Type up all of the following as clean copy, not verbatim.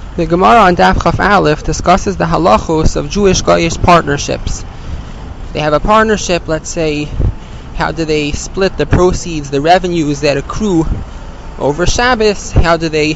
The Gemara on Daf Chaf Aleph discusses the halachos of Jewish-Goyish partnerships. They have a partnership, let's say, how do they split the proceeds, the revenues that accrue over Shabbos? How do they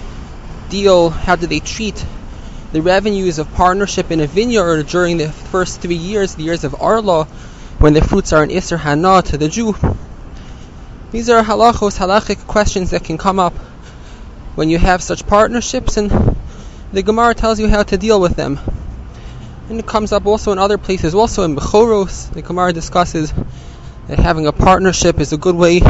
treat the revenues of partnership in a vineyard during the first 3 years, the years of Arla, when the fruits are an Isser Hana to the Jew? These are halachic questions that can come up when you have such partnerships, and the Gemara tells you how to deal with them. And it comes up also in other places, also in Bechoros. The Gemara discusses that having a partnership is a good way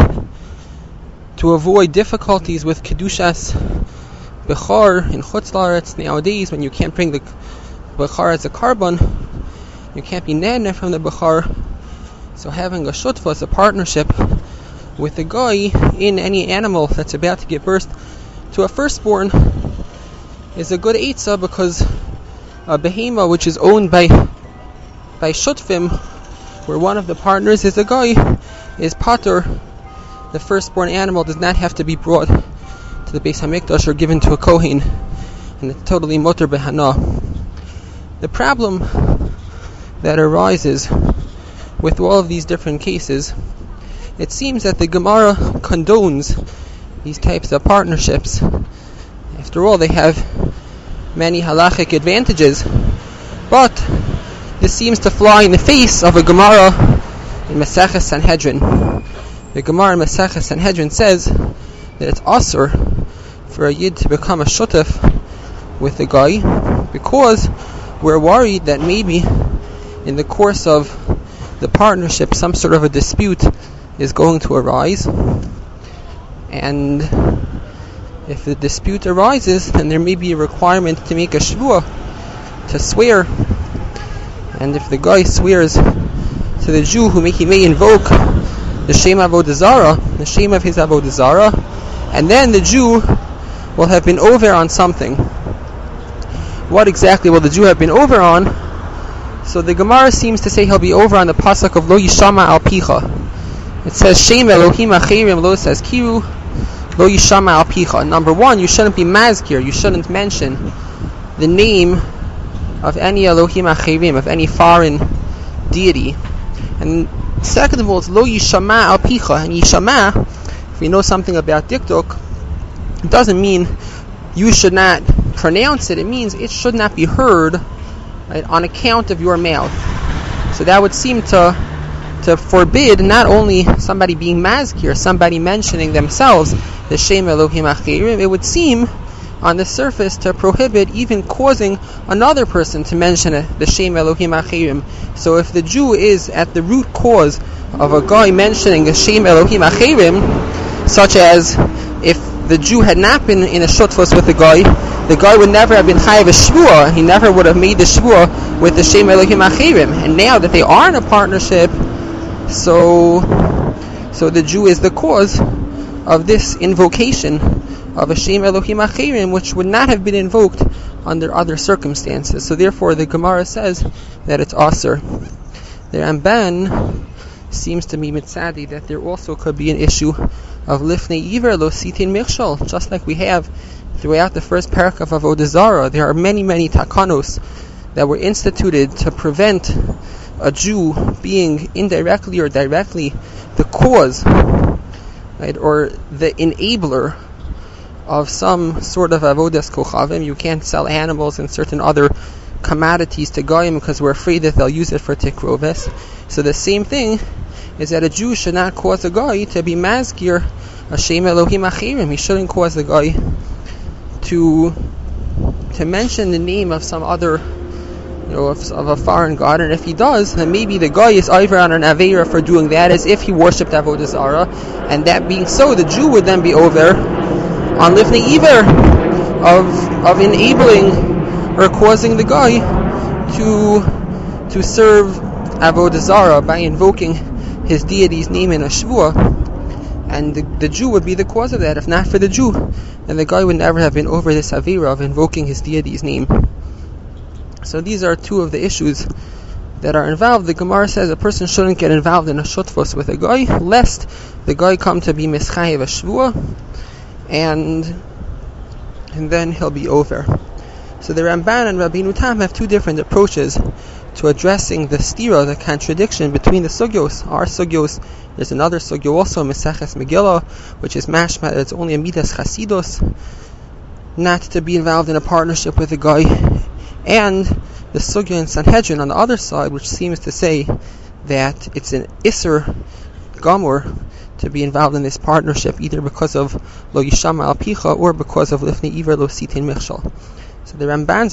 to avoid difficulties with Kedushas Bechor in Chutz La'aretz. Nowadays, when you can't bring the Bechor as a carbon, you can't be nene from the Bechor. So having a shutfas, a partnership with a guy in any animal that's about to give birth to a firstborn, is a good eitzah, because a behema which is owned by shutfim, where one of the partners is a guy, is patur. The firstborn animal does not have to be brought to the Beis Hamikdash or given to a kohen, and it's totally mutar behana. The problem that arises with all of these different cases, it seems that the Gemara condones these types of partnerships. After all, they have many halachic advantages, but this seems to fly in the face of a Gemara in Maseches Sanhedrin. The Gemara in Maseches Sanhedrin says that it's asur for a yid to become a shutef with a guy, because we're worried that maybe in the course of the partnership some sort of a dispute is going to arise, and if the dispute arises, then there may be a requirement to make a shvuah, to swear. And if the guy swears to the Jew, he may invoke the Shem Avodah Zarah, the Shem of his Avodah Zarah, and then the Jew will have been over on something. What exactly will the Jew have been over on? So the Gemara seems to say he'll be over on the pasuk of Lo Yishama Al Picha. It says Shem Elohim Achirim Lo says Kiru Lo Yishama Al Picha. Number one, you shouldn't be mazkir, you shouldn't mention the name of any Elohim Achirim, of any foreign deity. And second of all, it's Lo Yishama Al Picha. And Yishama, if we know something about Dikduk, it doesn't mean you should not pronounce it. It means it should not be heard, right, on account of your mouth. So that would seem to forbid not only somebody being mazkir, somebody mentioning themselves, the Shem Elohim Achirim, it would seem on the surface to prohibit even causing another person to mention the Shem Elohim Achirim. So if the Jew is at the root cause of a guy mentioning the Shem Elohim Achirim, such as if the Jew had not been in a shutfus with the guy would never have been chayav a shvuah. He never would have made the shvuah with the Shem Elohim Achirim. And now that they are in a partnership, so the Jew is the cause of this invocation of a Shem Elohim Achirim, which would not have been invoked under other circumstances. So therefore the Gemara says that it's asur. The Ramban seems to be mitzadi that there also could be an issue of lifnei iver lo sitin michshol, just like we have throughout the first parak of Avodah Zarah. There are many takanos that were instituted to prevent a Jew being indirectly or directly the cause, right, or the enabler of some sort of avodas kochavim. You can't sell animals and certain other commodities to goyim because we're afraid that they'll use it for tikroves. So the same thing is that a Jew should not cause a guy to be mazkir a Shem Elohim Achirim. He shouldn't cause the guy to mention the name of some other, of a foreign god. And if he does, then maybe the guy is over on an aveira for doing that, as if he worshipped Avodah Zarah. And that being so, the Jew would then be over on lifnei iver of enabling or causing the guy to serve Avodah Zarah by invoking his deity's name in a shvuah. And the Jew would be the cause of that. If not for the Jew, then the guy would never have been over this avira of invoking his deity's name. So these are two of the issues that are involved. The Gemara says a person shouldn't get involved in a shutfus with a guy, lest the guy come to be mischayev a shvuah, and then he'll be over. So the Ramban and Rabbeinu Tam have two different approaches to addressing the stira, the contradiction between the sugyos. Our sugyos, there's another sugyo also, Meseches Megillah, which is mashma that it's only a midas chasidus, not to be involved in a partnership with a guy, and the sugya in Sanhedrin on the other side, which seems to say that it's an Isser Gamur to be involved in this partnership, either because of Lo Yishama Al Picha or because of Lifnei Iver Lo Sitin Michshal. So the Ramban's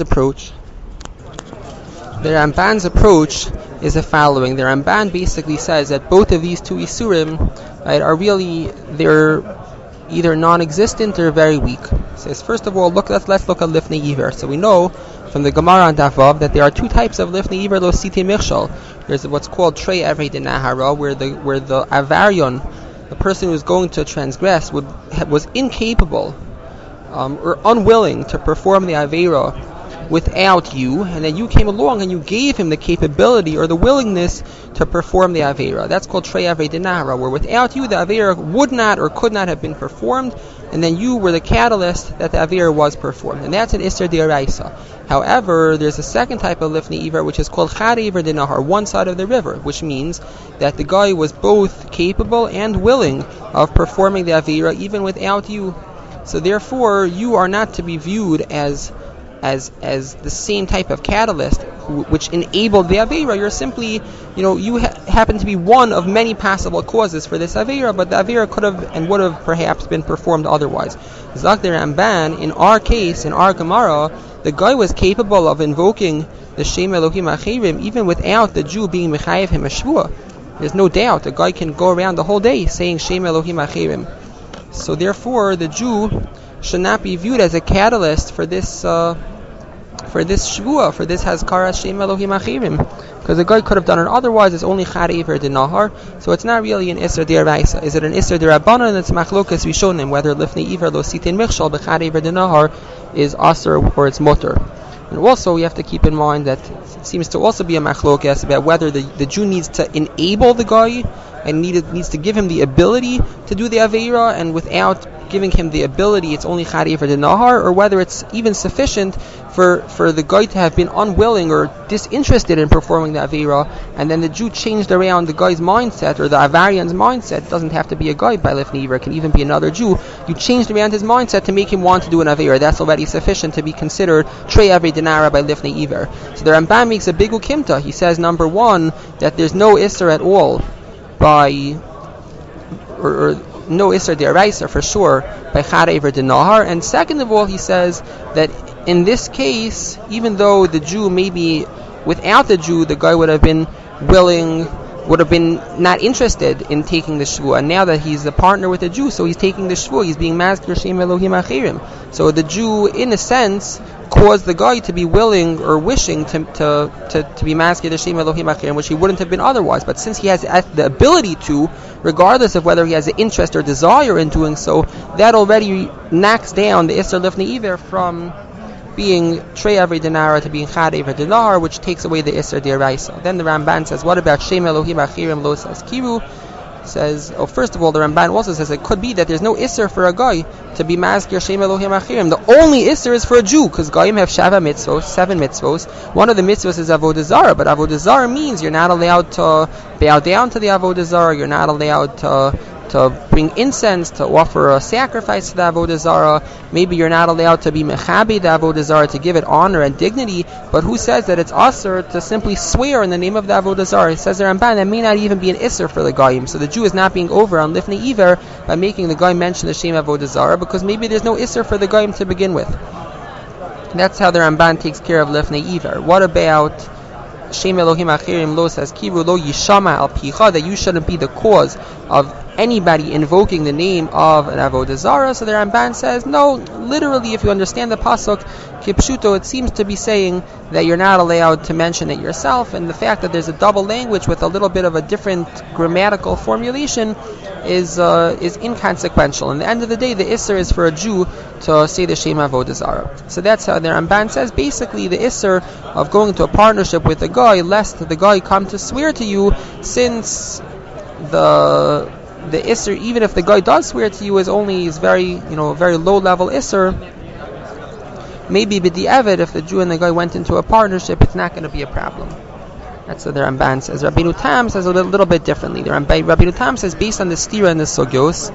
approach is the following. The Ramban basically says that both of these two Isurim, right, are really, they're either non-existent or very weak. It says, first of all, let's look at Lifnei Iver. So we know from the Gemara on Davav that there are two types of Lifnei Iver Lo Sitin Michshal. There's what's called Trei Evrei Dinahara, where the Avarion, the person who's going to transgress, was incapable or unwilling to perform the Aveira without you, and then you came along and you gave him the capability or the willingness to perform the Aveira. That's called Trei Evrei Dinahara, where without you the Aveira would not or could not have been performed, and then you were the catalyst that the Aveira was performed. And that's an Isser D'Oraisa. However, there's a second type of Lifnei Iver, which is called Chad Iver Dinahar, one side of the river, which means that the guy was both capable and willing of performing the Aveira even without you. So therefore, you are not to be viewed as the same type of catalyst which enabled the Aveira. You're simply, you happen to be one of many possible causes for this Aveira, but the Aveira could have and would have perhaps been performed otherwise. Zak the Ramban, in our case, in our Gemara, the guy was capable of invoking the Shem Elohim Achirim even without the Jew being Mechayev him a Shvua. There's no doubt the guy can go around the whole day saying Shem Elohim Achirim. So therefore, the Jew should not be viewed as a catalyst for this Shvua, for this Hazkara Shem Elohim Achirim, because the guy could have done it otherwise. It's only Chad Iver Dinahar, so it's not really an Isser D'Oraisa. Is it an Isser D'Rabbanan? And it's Machlokas Rishonim whether Lifnei Iver Lo Sitin Michshal B'Chad Iver Dinahar is Aser or it's Mutter. And also we have to keep in mind that it seems to also be a Machlokas about whether the Jew needs to enable the guy and needs to give him the ability to do the Aveira, and without giving him the ability it's only Chad Iver Dinahar, or whether it's even sufficient for the guy to have been unwilling or disinterested in performing the Aveira, and then the Jew changed around the guy's mindset, or the Avarion's mindset. It doesn't have to be a guy by Lifnei Iver, it can even be another Jew. You changed around his mindset to make him want to do an Aveira. That's already sufficient to be considered Trei Evrei Dinahara by Lifnei Iver. So the Ramban makes a big ukimta. He says, number one, that there's no Isser at all by, or no Isser D'Oraisa for sure by Chad Iver Dinahar, and second of all, he says that in this case, even though the Jew, maybe without the Jew, the guy would have been willing, would have been not interested in taking the Shvua, and now that he's a partner with the Jew, so he's taking the Shvua, he's being Mazkir Shem Elohim Achirim. So the Jew, in a sense, caused the guy to be willing or wishing to be Mazkir the Shem Elohim Achirim, which he wouldn't have been otherwise. But since he has the ability to, regardless of whether he has the interest or desire in doing so, that already knocks down the Isser Lifnei Iver from being Trei Evrei Dinahara to being Chad Iver Dinahar, which takes away the Isser D'Oraisa. Then the Ramban says, what about Shem Elohim Achirim Lo Saskiru? Says, first of all, the Ramban also says it could be that there's no Isser for a guy to be Mazkir Shem Elohim Achirim. The only Isser is for a Jew, because Goyim have Shava mitzvos, 7 mitzvos. One of the mitzvos is Avodah Zarah, but Avodah Zarah means you're not allowed to bow down to the Avodah Zarah, you're not allowed to bring incense, to offer a sacrifice to the Avodah Zarah. Maybe you're not allowed to be mechabi the Avodah Zarah, to give it honor and dignity, but who says that it's usher to simply swear in the name of the Avodah Zarah? It says the Ramban that may not even be an isser for the Goyim. So the Jew is not being over on Lifnei Iver by making the guy mention the Shem Avodah Zarah, because maybe there's no isser for the Goyim to begin with. That's how the Ramban takes care of Lifnei Iver. What about Shem Elohim Achirim Lo Saskiru Lo Yishama Al Picha, that you shouldn't be the cause of anybody invoking the name of an Avodah Zarah? So the Ramban says, no, literally, if you understand the pasuk Kipshuto, it seems to be saying that you're not allowed to mention it yourself, and the fact that there's a double language with a little bit of a different grammatical formulation is inconsequential. In the end of the day, the Isser is for a Jew to say the Shem Avodah Zarah. So that's how the Ramban says, basically the Isser of going into a partnership with a guy, lest the guy come to swear to you, since the Isser, even if the guy does swear to you, is very low level Isser, maybe b'di'evet, if the Jew and the guy went into a partnership, it's not going to be a problem. That's what the Ramban says. Rabbeinu Tam says a little bit differently. Rabbeinu Tam says, based on the stira and the sugyos,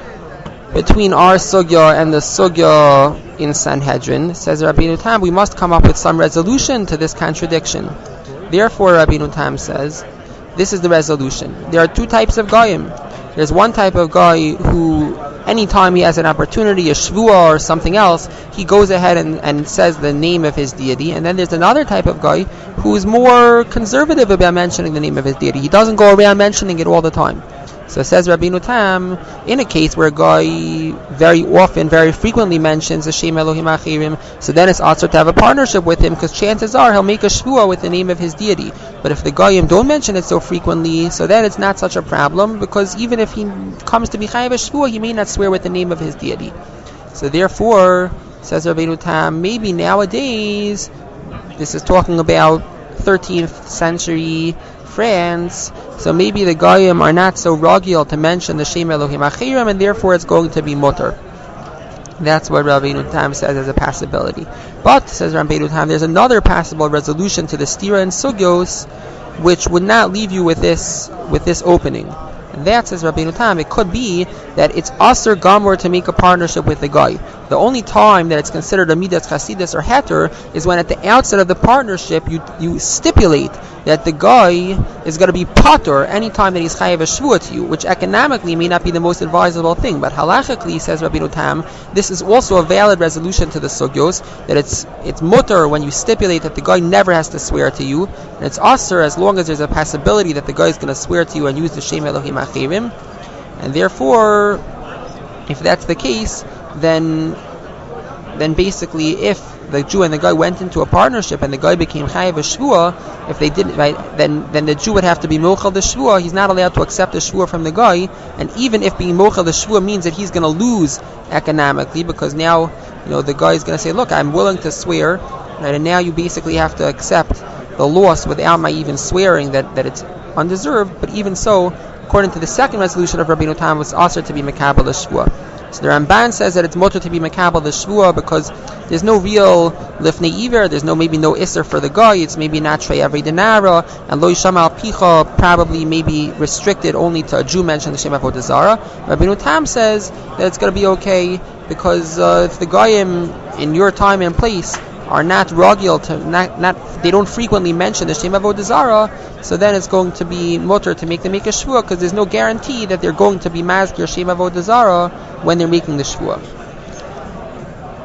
between our sugya and the sugya in Sanhedrin, says Rabbeinu Tam, we must come up with some resolution to this contradiction. Therefore, Rabbeinu Tam says, this is the resolution. There are two types of goyim. There's one type of guy who, anytime he has an opportunity, a shvua or something else, he goes ahead and says the name of his deity. And then there's another type of guy who's more conservative about mentioning the name of his deity. He doesn't go around mentioning it all the time. So says Rabbeinu Tam, in a case where a guy very often, very frequently mentions the Shem Elohim Achirim, so then it's also to have a partnership with him, because chances are he'll make a shvua with the name of his deity. But if the goyim don't mention it so frequently, so then it's not such a problem, because even if he comes to be chayav a shvua, he may not swear with the name of his deity. So therefore, says Rabbeinu Tam, maybe nowadays, this is talking about 13th century France, so maybe the goyim are not so ragil to mention the Shem Elohim Achirim, and therefore it's going to be mutter. That's what Rabbeinu Tam says as a possibility. But, says Rabbeinu Tam, there's another possible resolution to the stira and sugyos, which would not leave you with this opening. And that, says Rabbeinu Tam, it could be that it's aser gamor to make a partnership with the guy. The only time that it's considered a midas chasidus or heter is when at the outset of the partnership you stipulate that the guy is going to be patur anytime that he's chayav a shvua to you, which economically may not be the most advisable thing, but halachically, says Rabbeinu Tam, this is also a valid resolution to the sugyos, that it's mutter when you stipulate that the guy never has to swear to you, and it's aser as long as there's a possibility that the guy is going to swear to you and use the Shem Elohim Achirim. And therefore, if that's the case, then basically, if the Jew and the guy went into a partnership and the guy became chayav a shvua, if they didn't, right, then the Jew would have to be mochel the shvua. He's not allowed to accept the shvua from the guy, and even if being mochel the shvua means that he's going to lose economically, because now the guy is going to say, look, I'm willing to swear, right, and now you basically have to accept the loss without my even swearing that it's undeserved. But even so, according to the second resolution of Rabbeinu Tam, was also to be mekabel the shvua. So the Ramban says that it's mutter to be mekabel the shvua because there's no real lifnei iver, there's maybe no isser for the guy, it's maybe not trei every denara, and lo yishama al picha probably maybe restricted only to a Jew mentioned the Shem Avodah Zarah. Rabbeinu Tam says that it's going to be okay because if the goyim in your time and place are not ragil to they don't frequently mention the Shem Avodah Zarah, so then it's going to be mutter to make them make a shvua, because there's no guarantee that they're going to be mazkir Shem Avodah Zarah when they're making the shvua.